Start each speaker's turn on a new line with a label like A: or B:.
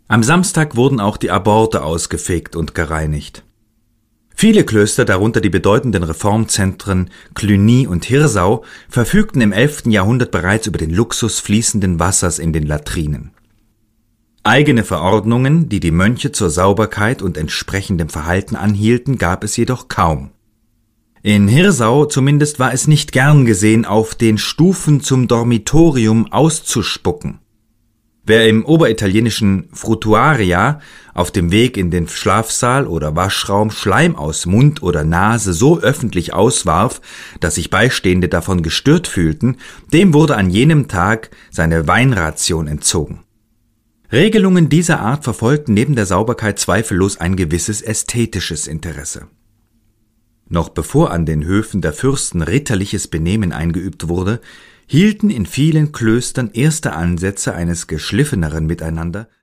A: Am Samstag wurden auch die Aborte ausgefegt und gereinigt. Viele Klöster, darunter die bedeutenden Reformzentren Cluny und Hirsau, verfügten im 11. Jahrhundert bereits über den Luxus fließenden Wassers in den Latrinen. Eigene Verordnungen, die die Mönche zur Sauberkeit und entsprechendem Verhalten anhielten, gab es jedoch kaum. In Hirsau zumindest war es nicht gern gesehen, auf den Stufen zum Dormitorium auszuspucken. Wer im oberitalienischen Frutuaria auf dem Weg in den Schlafsaal oder Waschraum Schleim aus Mund oder Nase so öffentlich auswarf, dass sich Beistehende davon gestört fühlten, dem wurde an jenem Tag seine Weinration entzogen. Regelungen dieser Art verfolgten neben der Sauberkeit zweifellos ein gewisses ästhetisches Interesse. Noch bevor an den Höfen der Fürsten ritterliches Benehmen eingeübt wurde, hielten in vielen Klöstern erste Ansätze eines geschliffeneren Miteinander